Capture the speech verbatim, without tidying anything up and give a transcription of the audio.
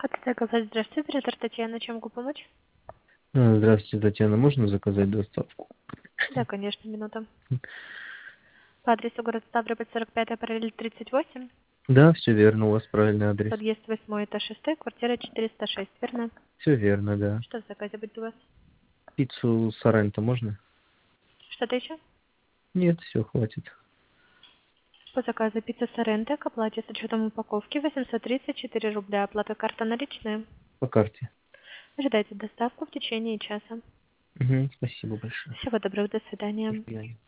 Хотите заказать? Здравствуйте, оператор Татьяна. Чем могу помочь? А, Здравствуйте, Татьяна. Можно заказать доставку? Да, конечно, минута. По адресу город Ставрополь, сорок пятая параллель тридцать восемь. Да, все верно, у вас правильный адрес. Подъезд восьмой, этаж шестой, квартира четыреста шесть, верно? Все верно, да. Что в заказе будет у вас? Пиццу Соренто можно? Что-то еще? Нет, все, хватит. По заказу пицца Соренто к оплате с учетом упаковки восемьсот тридцать четыре рубля. Оплата карта наличная. По карте. Ожидайте доставку в течение часа. Угу, спасибо большое. Всего доброго, до До свидания. свидания.